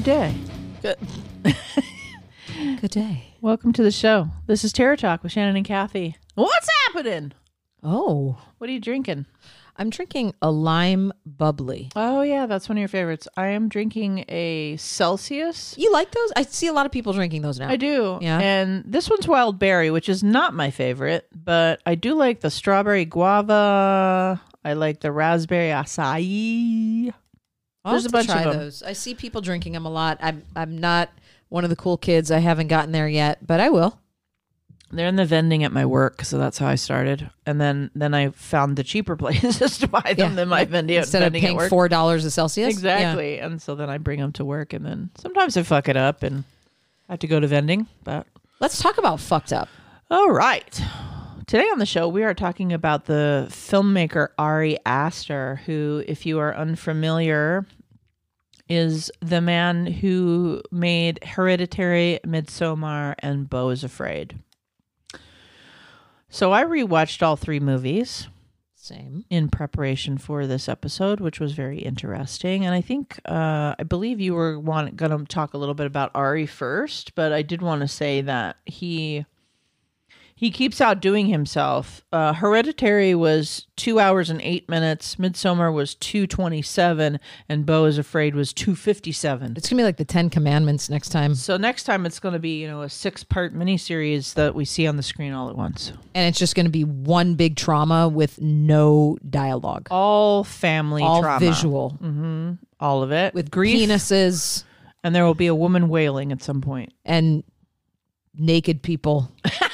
Good day. Good. Good day. Welcome to the show. This is Terror Talk with Shannon and Kathy. What's happening? Oh, What are you drinking? I'm drinking a lime bubbly. Oh, yeah, that's one of your favorites. I am drinking a Celsius. You like those? I see a lot of people drinking those now. I do. Yeah. And this one's wild berry, which is not my favorite, but I do like the strawberry guava. I like the raspberry acai. There's a bunch try of them. those. I see people drinking them a lot. I'm not one of the cool kids. I haven't gotten there yet, but I will. They're in the vending at my work, so that's how I started. And then I found the cheaper places to buy them than my vending Instead of vending paying at work. $4 a Celsius. Exactly. And so then I bring them to work, and then sometimes I fuck it up and I have to go to vending. But Let's talk about fucked up. all right. Today on the show, we are talking about the filmmaker Ari Aster, who, if you are unfamiliar, is the man who made Hereditary, Midsommar, and Beau is Afraid. So I rewatched all three movies Same. in preparation for this episode, which was very interesting. And I think, I believe you were going to talk a little bit about Ari first, but I did want to say that he keeps outdoing himself. Hereditary was 2 hours and 8 minutes. Midsommar was 2:27, and Beau is Afraid was 2:57. It's going to be like the 10 Commandments next time. So next time it's going to be, a 6-part miniseries that we see on the screen all at once. And it's just going to be one big trauma with no dialogue. All family All trauma. visual. All of it. With grief. penises And there will be a woman wailing at some point. and naked people.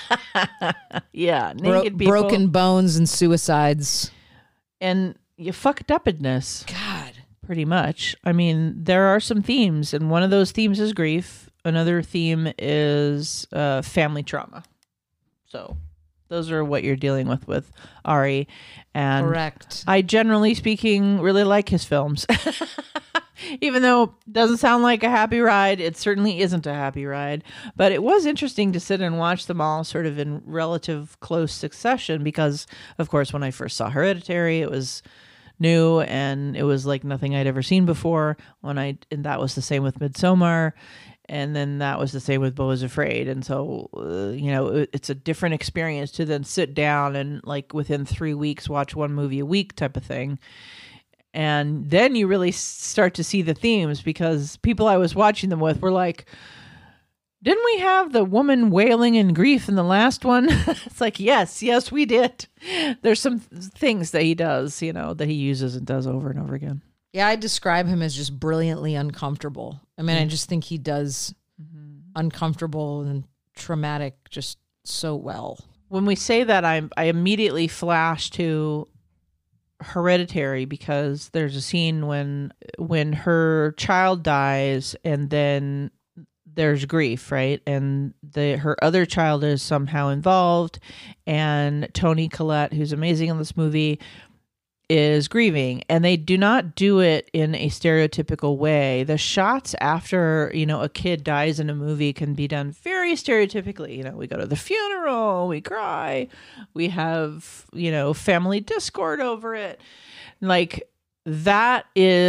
Yeah. Naked people. Broken bones and suicides. And you fucked upness. God. Pretty much. I mean, there are some themes, and one of those themes is grief. Another theme is family trauma. So those are what you're dealing with Ari. And Correct. I, generally speaking, really like his films. Even though it doesn't sound like a happy ride, it certainly isn't a happy ride. But it was interesting to sit and watch them all sort of in relative close succession because, of course, when I first saw Hereditary, it was new and it was like nothing I'd ever seen before. And that was the same with Midsommar. And then that was the same with Beau is Afraid. And so, it's a different experience to then sit down and like within 3 weeks watch one movie a week type of thing. And then you really start to see the themes because people I was watching them with were like, didn't we have the woman wailing in grief in the last one? It's like, yes, we did. There's some things that he does, that he uses and does over and over again. Yeah, I describe him as just brilliantly uncomfortable. I mean, I just think he does uncomfortable and traumatic just so well. When we say that, I immediately flash to Hereditary because there's a scene when her child dies and then there's grief, right? And her other child is somehow involved, and Toni Collette, who's amazing in this movie, is grieving, and they do not do it in a stereotypical way. The shots after, a kid dies in a movie can be done very stereotypically. We go to the funeral, we cry, we have, family discord over it. Like that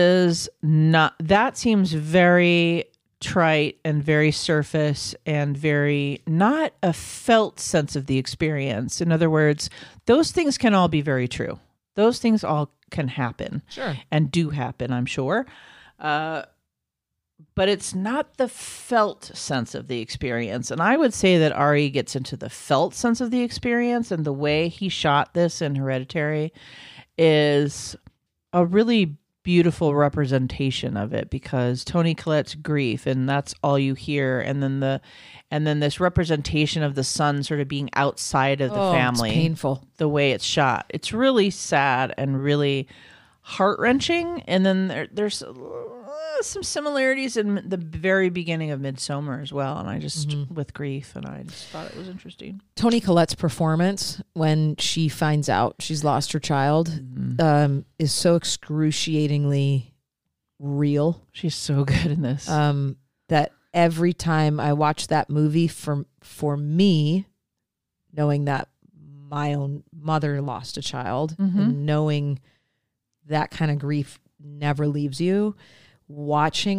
seems very trite and very surface and very not a felt sense of the experience. In other words, those things can all be very true. Those things all can happen. Sure. And do happen, I'm sure. But it's not the felt sense of the experience. And I would say that Ari gets into the felt sense of the experience, and the way he shot this in Hereditary is a really beautiful representation of it, because Toni Collette's grief, and that's all you hear, and then this representation of the son sort of being outside of the family. It's painful. The way it's shot, it's really sad and really heart-wrenching. And then there's some similarities in the very beginning of Midsommar as well, and I just with grief, and I just thought it was interesting. Toni Collette's performance when she finds out she's lost her child is so excruciatingly real. She's so good in this. That every time I watch that movie, for me, knowing that my own mother lost a child, and knowing that kind of grief never leaves you, watching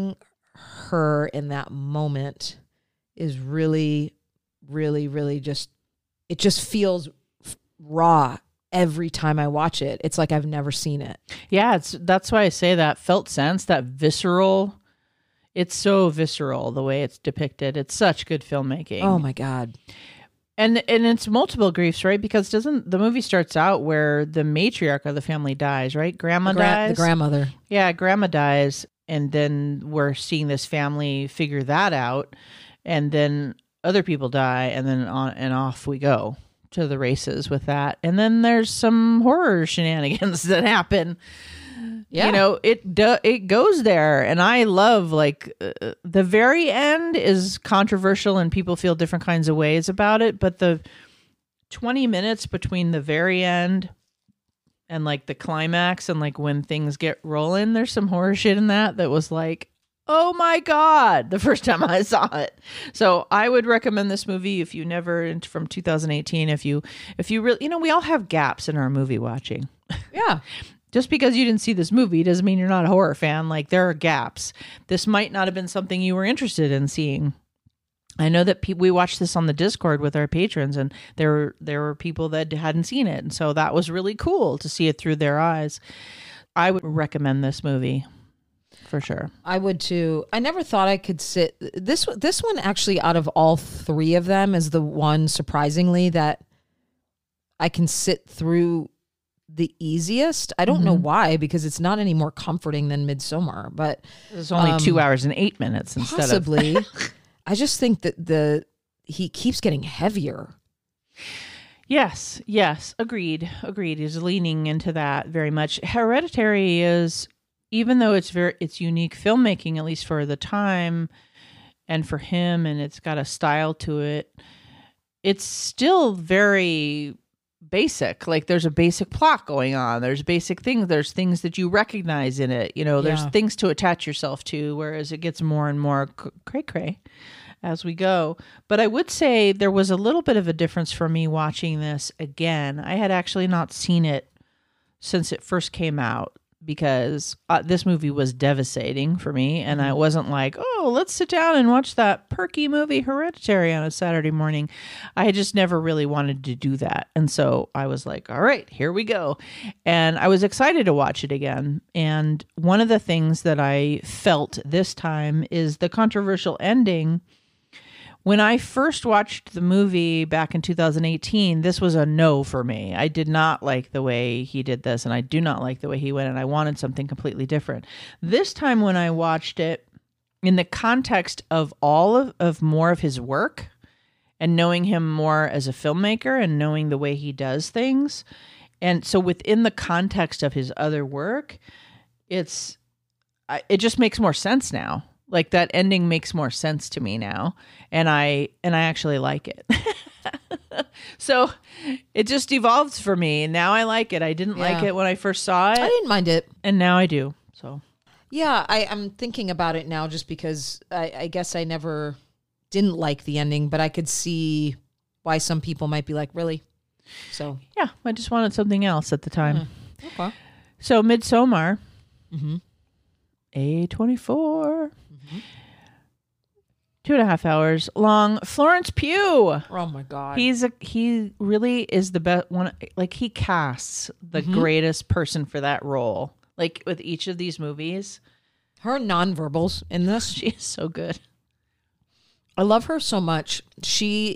her in that moment is really, really, really it just feels raw every time I watch it. It's like I've never seen it. Yeah, that's why I say that felt sense, that visceral. It's so visceral the way it's depicted. It's such good filmmaking. Oh my God. And it's multiple griefs, right? Because doesn't the movie starts out where the matriarch of the family dies, right? Grandma dies. The grandmother. Yeah, grandma dies, and then we're seeing this family figure that out, and then other people die, and then on and off we go to the races with that. And then there's some horror shenanigans that happen. Yeah. You know, it goes there, and I love the very end is controversial and people feel different kinds of ways about it, but the 20 minutes between the very end and like the climax and like when things get rolling, there's some horror shit in that was like, oh my God, the first time I saw it. So I would recommend this movie if you never, from 2018, if you really, we all have gaps in our movie watching. Yeah. Just because you didn't see this movie doesn't mean you're not a horror fan. Like, there are gaps. This might not have been something you were interested in seeing. I know that we watched this on the Discord with our patrons, and there were people that hadn't seen it. And so that was really cool to see it through their eyes. I would recommend this movie for sure. I would too. I never thought I could sit. This one actually, out of all three of them, is the one, surprisingly, that I can sit through the easiest. I don't know why, because it's not any more comforting than Midsommar, but it's only 2 hours and 8 minutes instead possibly. of I just think that he keeps getting heavier. Yes, agreed. He's leaning into that very much. Hereditary is, even though it's unique filmmaking, at least for the time and for him, and it's got a style to it, it's still very basic. Like, there's a basic plot going on. There's basic things. There's things that you recognize in it. There's things to attach yourself to, whereas it gets more and more cray-cray as we go. But I would say there was a little bit of a difference for me watching this again. I had actually not seen it since it first came out, because this movie was devastating for me, and I wasn't like, oh, let's sit down and watch that perky movie Hereditary on a Saturday morning. I had just never really wanted to do that. And so I was like, all right, here we go. And I was excited to watch it again. And one of the things that I felt this time is the controversial ending. When I first watched the movie back in 2018, this was a no for me. I did not like the way he did this, and I do not like the way he went, and I wanted something completely different. This time when I watched it, in the context of all of more of his work, and knowing him more as a filmmaker and knowing the way he does things, and so within the context of his other work, it just makes more sense now. Like, that ending makes more sense to me now, and I actually like it. So it just evolved for me, and now I like it. I didn't like it when I first saw it. I didn't mind it, and now I do. So yeah, I'm thinking about it now, just because I guess I never didn't like the ending, but I could see why some people might be like, really? So yeah, I just wanted something else at the time. Okay. So Midsommar, A24. 2.5 hours long. Florence Pugh. Oh my God. He really is the best one. Like, he casts the greatest person for that role. Like, with each of these movies. Her nonverbals in this. She is so good. I love her so much. She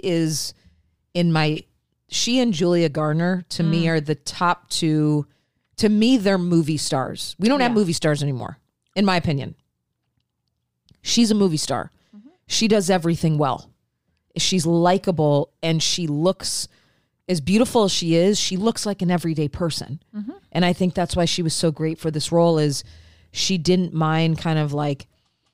and Julia Garner, to me, are the top two. To me, they're movie stars. We don't have movie stars anymore, in my opinion. She's a movie star. She does everything well. She's likable, and she looks, as beautiful as she looks like an everyday person. And I think that's why she was so great for this role, is she didn't mind kind of like,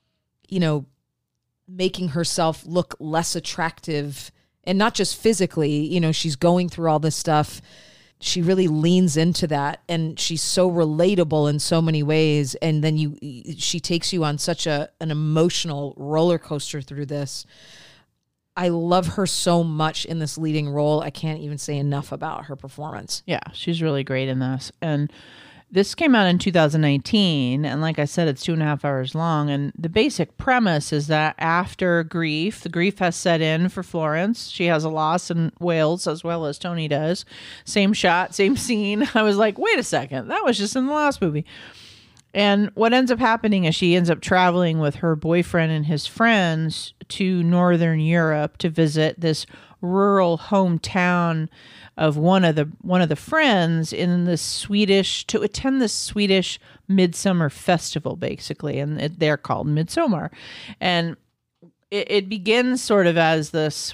making herself look less attractive, and not just physically. She's going through all this stuff. She really leans into that, and she's so relatable in so many ways. And then she takes you on such an emotional roller coaster through this. I love her so much in this leading role. I can't even say enough about her performance. Yeah, she's really great in this. And This came out in 2019, and like I said, it's 2.5 hours long. And the basic premise is that after the grief has set in for Florence. She has a loss in Wales, as well as Tony does. Same shot, same scene. I was like, wait a second, that was just in the last movie. And what ends up happening is she ends up traveling with her boyfriend and his friends to Northern Europe to visit this rural hometown of one of the friends in the Swedish, to attend the Swedish Midsummer Festival, basically, and they're called Midsommar. And it begins sort of as this,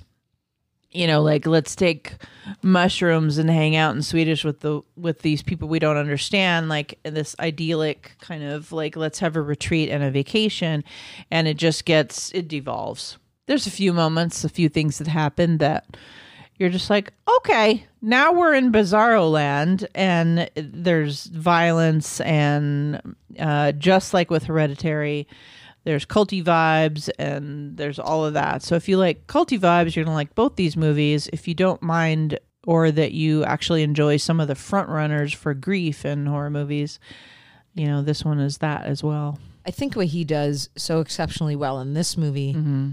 like, let's take mushrooms and hang out in Swedish with these people we don't understand, like this idyllic kind of like, let's have a retreat and a vacation. And it devolves. There's a few things that happen that you're just like, okay, now we're in Bizarro land, and there's violence, and just like with Hereditary, there's culty vibes, and there's all of that. So if you like culty vibes, you're going to like both these movies. If you don't mind, or that you actually enjoy some of the front runners for grief in horror movies, this one is that as well. I think what he does so exceptionally well in this movie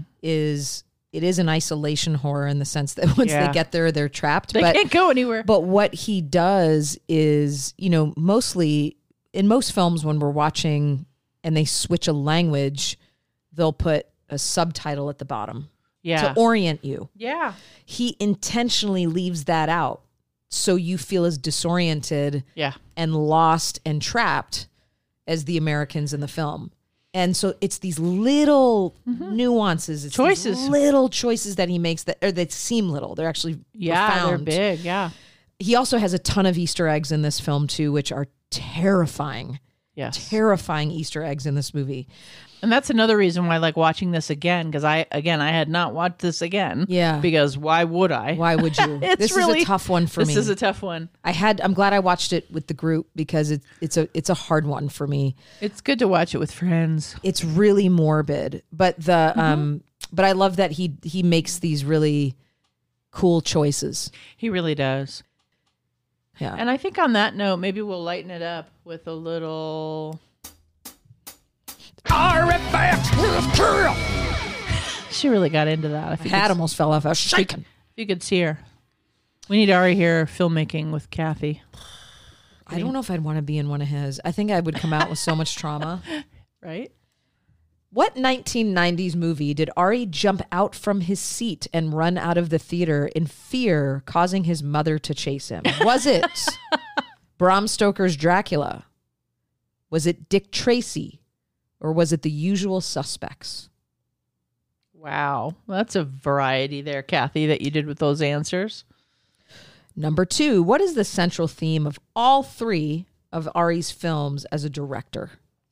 is it is an isolation horror in the sense that once they get there, they're trapped. They can't go anywhere. But what he does is, mostly in most films when we're watching and they switch a language, they'll put a subtitle at the bottom to orient you. Yeah. He intentionally leaves that out so you feel as disoriented and lost and trapped as the Americans in the film. And so it's these little nuances, it's choices, little choices that he makes that seem little. They're actually profound. They're big. Yeah. He also has a ton of Easter eggs in this film too, which are terrifying. Yes. Terrifying Easter eggs in this movie. And that's another reason why I like watching this again, because I had not watched this again. Yeah. Because why would I? Why would you? This is a tough one for me. This is a tough one. I'm glad I watched it with the group because it's a hard one for me. It's good to watch it with friends. It's really morbid, but but I love that he makes these really cool choices. He really does. Yeah. And I think on that note, maybe we'll lighten it up with a little She really got into that. My hat almost fell off. I was shaking. If you could see her. We need Ari here filmmaking with Kathy. I don't know if I'd want to be in one of his. I think I would come out with so much trauma. Right? What 1990s movie did Ari jump out from his seat and run out of the theater in fear, causing his mother to chase him? Was it Bram Stoker's Dracula? Was it Dick Tracy? Or was it The Usual Suspects? Wow. That's a variety there, Kathy, that you did with those answers. Number 2, what is the central theme of all 3 of Ari's films as a director?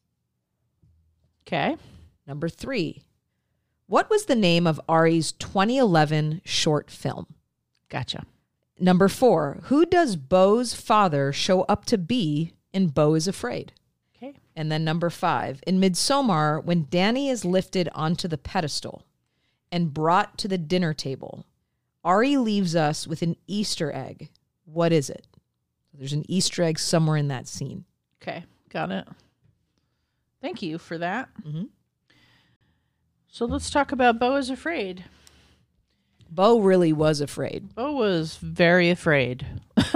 Okay. Number 3, what was the name of Ari's 2011 short film? Gotcha. Number 4, who does Beau's father show up to be in Beau is Afraid? Okay. And then number 5, in Midsommar, when Danny is lifted onto the pedestal and brought to the dinner table, Ari leaves us with an Easter egg. What is it? There's an Easter egg somewhere in that scene. Okay. Got it. Thank you for that. Mm-hmm. So let's talk about Beau is Afraid. Beau really was afraid. Beau was very afraid.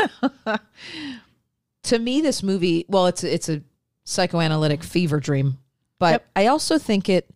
To me, this movie, well, it's a psychoanalytic fever dream, but I also think it's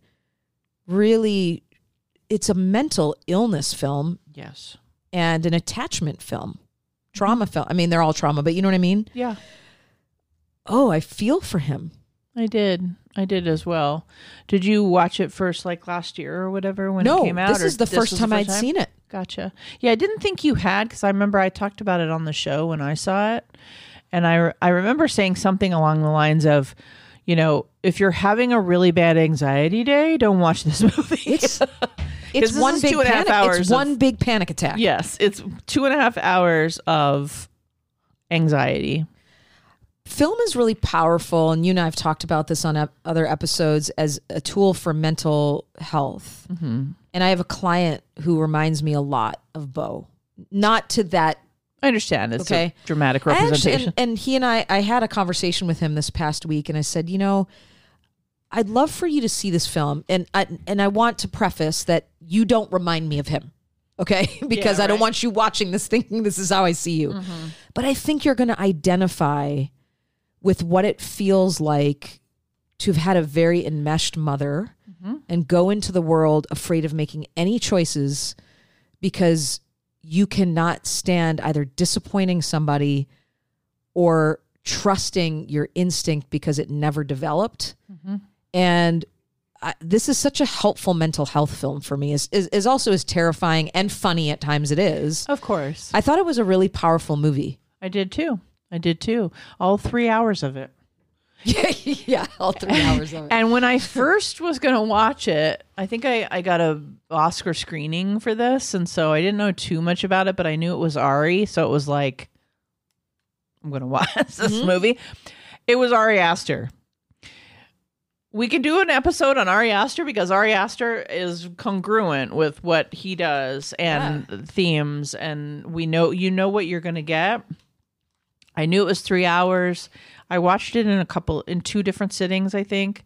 a mental illness film. Yes. And an attachment film. Trauma film. I mean, they're all trauma, but you know what I mean? Yeah. Oh, I feel for him. I did as well. Did you watch it first, like last year or whatever when it came out? No, this is the first time I'd seen it. Gotcha. Yeah, I didn't think you had, because I remember I talked about it on the show when I saw it. And I remember saying something along the lines of, if you're having a really bad anxiety day, don't watch this movie. It's one big 2.5 hours. It's one big panic attack. Yes, it's 2.5 hours of anxiety. Film is really powerful, and you and I have talked about this on other episodes as a tool for mental health. Mm-hmm. And I have a client who reminds me a lot of Beau. Not to that I understand. It's Okay. a dramatic representation. And he and I had a conversation with him this past week, and I said, I'd love for you to see this film, and I want to preface that you don't remind me of him, okay? Because I don't want you watching this thinking this is how I see you. Mm-hmm. But I think you're going to identify with what it feels like to have had a very enmeshed mother and go into the world afraid of making any choices because you cannot stand either disappointing somebody or trusting your instinct because it never developed. Mm-hmm. And this is such a helpful mental health film for me, is also as terrifying and funny at times it is. Of course. I thought it was a really powerful movie. I did too. All 3 hours of it. Yeah, all 3 hours of it. And when I first was going to watch it, I think I got a Oscar screening for this. And so I didn't know too much about it, but I knew it was Ari. So it was like, I'm going to watch this movie. It was Ari Aster. We could do an episode on Ari Aster because Ari Aster is congruent with what he does and themes. And you know what you're going to get. I knew it was 3 hours. I watched it in 2 different sittings, I think.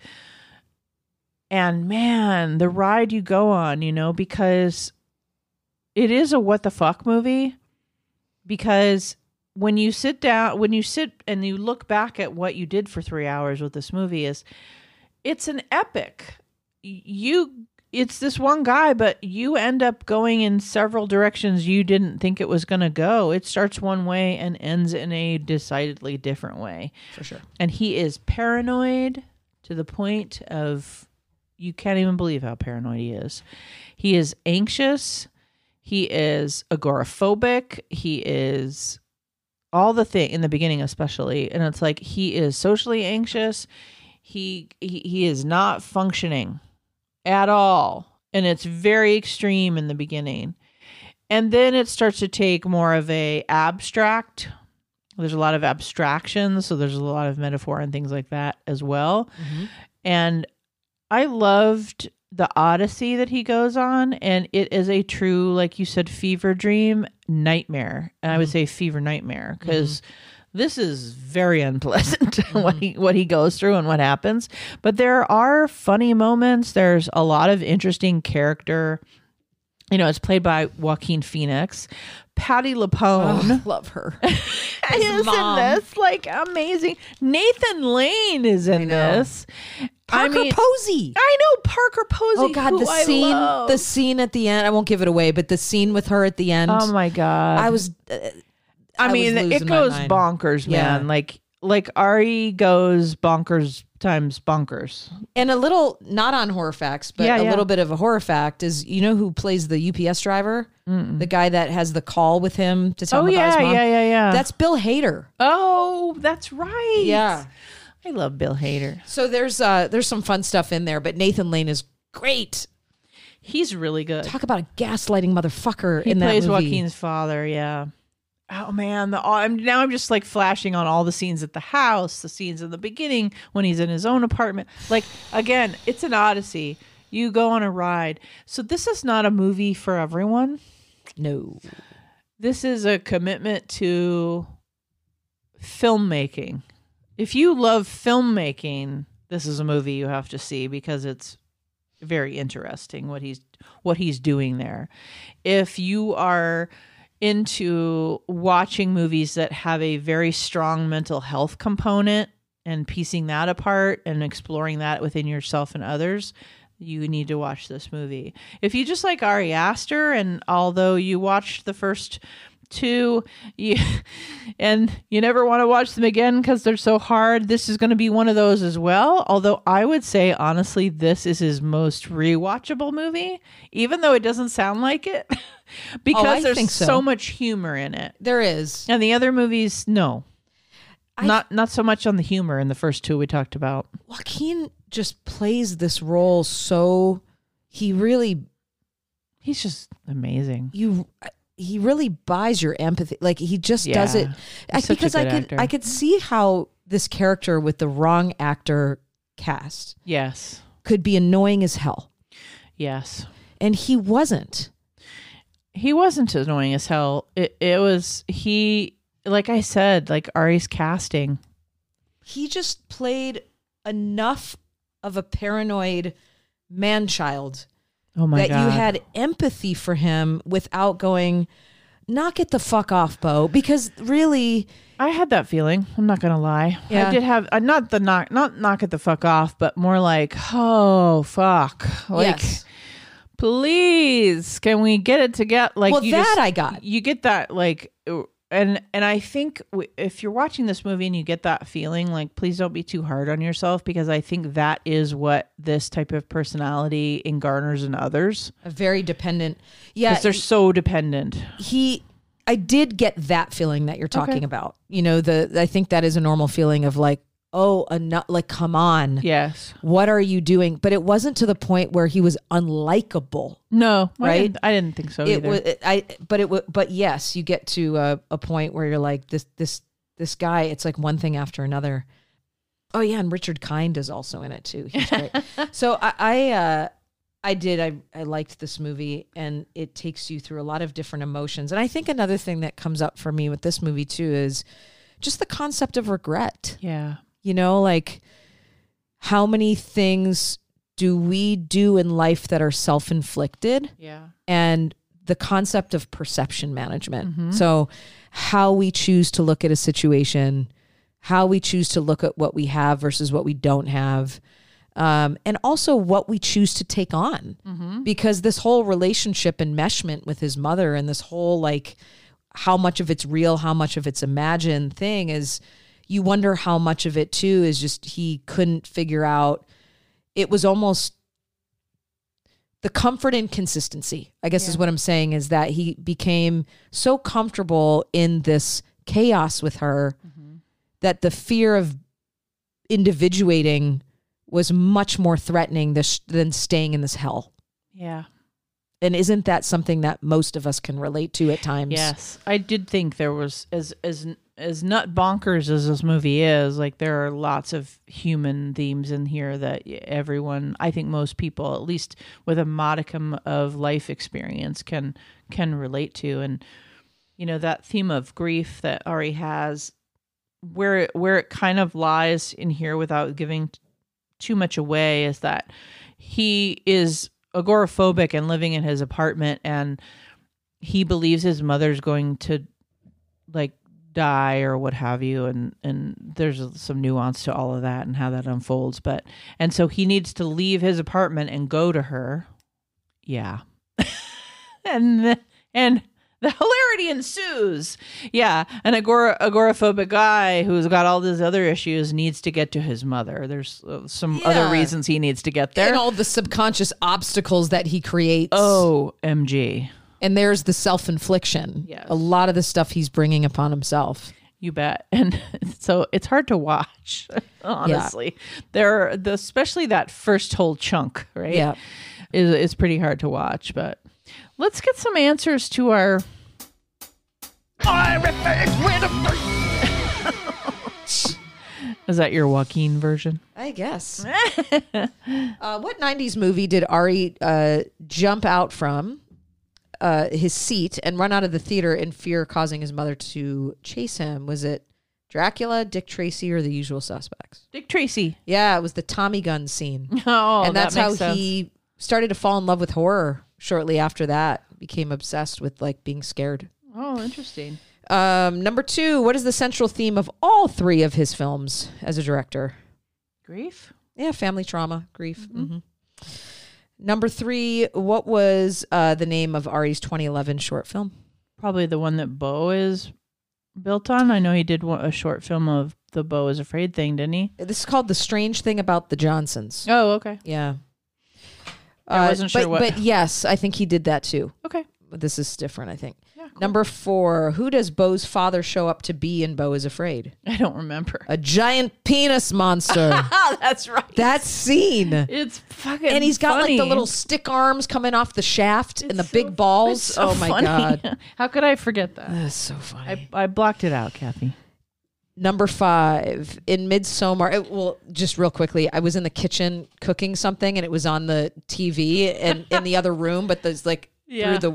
And man, the ride you go on, because it is a what the fuck movie. Because when you sit and you look back at what you did for 3 hours with this movie, it's an epic. It's this one guy, but you end up going in several directions you didn't think it was going to go. It starts one way and ends in a decidedly different way. For sure. And he is paranoid to the point of you can't even believe how paranoid he is. He is anxious. He is agoraphobic. He is all the thing in the beginning, especially. And it's like he is socially anxious. He is not functioning at all. And it's very extreme in the beginning. And then it starts to take more of a abstract. There's a lot of abstractions. So there's a lot of metaphor and things like that as well. Mm-hmm. And I loved the odyssey that he goes on. And it is a true, like you said, fever dream nightmare. And I would say fever nightmare because this is very unpleasant what he goes through and what happens. But there are funny moments. There's a lot of interesting character. It's played by Joaquin Phoenix. Patti LuPone. Love her. is in this. Like, amazing. Nathan Lane is in this. Parker Posey. I know Parker Posey. Oh God, the scene at the end. I won't give it away, but the scene with her at the end. Oh my God. I was... I mean, it goes bonkers, man. Yeah. Like Ari goes bonkers times bonkers. And a little, not on horror facts, but a little bit of a horror fact is, who plays the UPS driver? Mm-mm. The guy that has the call with him to tell him about his mom? Yeah. That's Bill Hader. Oh, that's right. Yeah. I love Bill Hader. So there's some fun stuff in there, but Nathan Lane is great. He's really good. Talk about a gaslighting motherfucker in that movie. He plays Joaquin's father, yeah. Oh man, I'm just like flashing on all the scenes at the house, the scenes in the beginning when he's in his own apartment. Like, again, it's an odyssey. You go on a ride. So this is not a movie for everyone. No. This is a commitment to filmmaking. If you love filmmaking, this is a movie you have to see because it's very interesting what he's doing there. If you are into watching movies that have a very strong mental health component and piecing that apart and exploring that within yourself and others, you need to watch this movie. If you just like Ari Aster, and although you watched the first 2 and you never want to watch them again because they're so hard, this is going to be one of those as well. Although I would say, honestly, this is his most rewatchable movie, even though it doesn't sound like it. Because there's so much humor in it. There is. And the other movies, no. Not so much on the humor in the first 2 we talked about. Joaquin just plays this role so he's just amazing. He really buys your empathy. Like, he just does it. Because I could see how this character with the wrong actor cast could be annoying as hell. Yes. And he wasn't. He wasn't annoying as hell. It was like I said, like Ari's casting. He just played enough of a paranoid man-child Oh my that God. you had empathy for him without going, knock it the fuck off, Bo. Because really, I had that feeling. I'm not gonna lie. Yeah. I did have not knock it the fuck off, but more like, oh fuck, like, yes. please, can we get it together? Like, Well, you that just, I got. You get that, like, and I think if you're watching this movie and you get that feeling, like, please don't be too hard on yourself, because I think that is what this type of personality in Garner's and others. A very dependent. Yeah. Because they're so dependent. I did get that feeling that you're talking about. You know, I think that is a normal feeling of like, oh, like, come on. Yes. What are you doing? But it wasn't to the point where he was unlikable. No. Right? I didn't think so It either. was, but yes, you get to a point where you're like, this guy, it's like one thing after another. Oh yeah. And Richard Kind is also in it too. He's great. So I liked this movie, and it takes you through a lot of different emotions. And I think another thing that comes up for me with this movie too is just the concept of regret. Yeah. You know, like, how many things do we do in life that are self-inflicted? Yeah. And the concept of perception management. Mm-hmm. So how we choose to look at a situation, how we choose to look at what we have versus what we don't have. And also what we choose to take on, because this whole relationship enmeshment with his mother and this whole, like, how much of it's real, how much of it's imagined thing is, you wonder how much of it too is just, he couldn't figure out. It was almost the comfort and consistency, I guess is what I'm saying, is that he became so comfortable in this chaos with her that the fear of individuating was much more threatening than staying in this hell. Yeah. And isn't that something that most of us can relate to at times? Yes. I did think there was, as nut bonkers as this movie is, like, there are lots of human themes in here that everyone, I think most people, at least with a modicum of life experience, can relate to. And, you know, that theme of grief that Ari has, where it kind of lies in here without giving too much away, is that he is agoraphobic and living in his apartment, and he believes his mother's going to, like, die or what have you, and there's some nuance to all of that and how that unfolds, and so he needs to leave his apartment and go to her. Yeah. and the hilarity ensues. Yeah, an agoraphobic guy who's got all these other issues needs to get to his mother. There's some other reasons he needs to get there. And all the subconscious obstacles that he creates. OMG. And there's the self-infliction. Yes. A lot of the stuff he's bringing upon himself. You bet. And so it's hard to watch, honestly. Especially that first whole chunk, right? Yeah. Is pretty hard to watch. But let's get some answers to our... Is that your Joaquin version? I guess. What 90s movie did Ari jump out from his seat and run out of the theater in fear, causing his mother to chase him? Was it Dracula, Dick Tracy, or The Usual Suspects? Dick Tracy. Yeah, it was the Tommy gun scene. Oh, and that's that how makes sense. he started to fall in love with horror shortly after that. Became obsessed with, like, being scared. Oh, interesting. Number 2, what is the central theme of all 3 of his films as a director? Grief? Yeah, family trauma, grief. Mm-hmm. Number 3, what was the name of Ari's 2011 short film? Probably the one that Beau is built on. I know he did a short film of the Beau is Afraid thing, didn't he? This is called The Strange Thing About the Johnsons. Oh, okay. Yeah. I wasn't sure what... But yes, I think he did that too. Okay. But this is different, I think. Yeah, cool. Number 4, who does Beau's father show up to be in Beau is Afraid? I don't remember. A giant penis monster. That's right. That scene. It's fucking And he's got, funny. like, the little stick arms coming off the shaft and the It's big balls. it's so Oh my funny. God. How could I forget that? That's so funny. I blocked it out, Kathy. Number 5, in Midsommar. Well, just real quickly, I was in the kitchen cooking something and it was on the TV and in the other room, but there's, like, Yeah. through the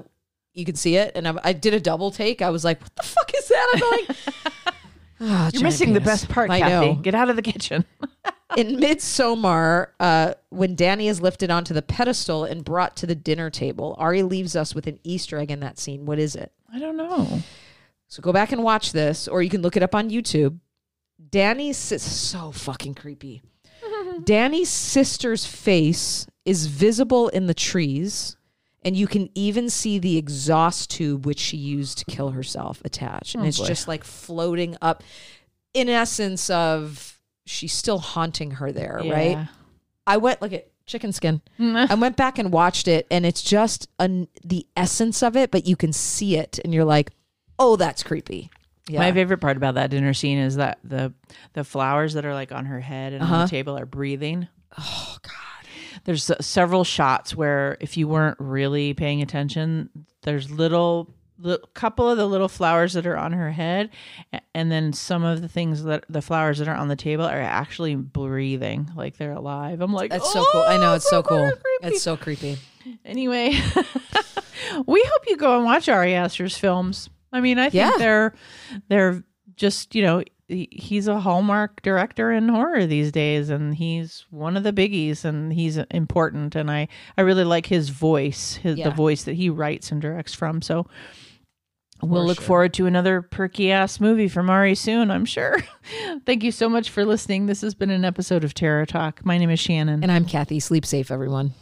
you can see it. And I did a double take. I was like, what the fuck is that? I'm going, You're missing the best part, Kathy. know. Get out of the kitchen. In Midsommar, when Danny is lifted onto the pedestal and brought to the dinner table, Ari leaves us with an Easter egg in that scene. What is it? I don't know. So go back and watch this, or you can look it up on YouTube. Danny's so fucking creepy. Danny's sister's face is visible in the trees, and you can even see the exhaust tube which she used to kill herself attached. And it's just like floating up in essence of she's still haunting her there, right? I went, look at chicken skin. I went back and watched it, and it's just the essence of it, but you can see it, and you're like, oh, that's creepy. Yeah. My favorite part about that dinner scene is that the flowers that are like on her head and on the table are breathing. Oh, God. There's several shots where if you weren't really paying attention, there's couple of the little flowers that are on her head, and then some of the flowers that are on the table are actually breathing, like they're alive. I'm like, that's so cool. I know, it's so cool. Creepy. It's so creepy. Anyway, we hope you go and watch Ari Aster's films. I mean, I think they're just, he's a Hallmark director in horror these days, and he's one of the biggies, and he's important. And I really like his voice, the voice that he writes and directs from. So we'll look forward to another perky ass movie from Ari soon, I'm sure. Thank you so much for listening. This has been an episode of Terror Talk. My name is Shannon. And I'm Kathy. Sleep safe, everyone.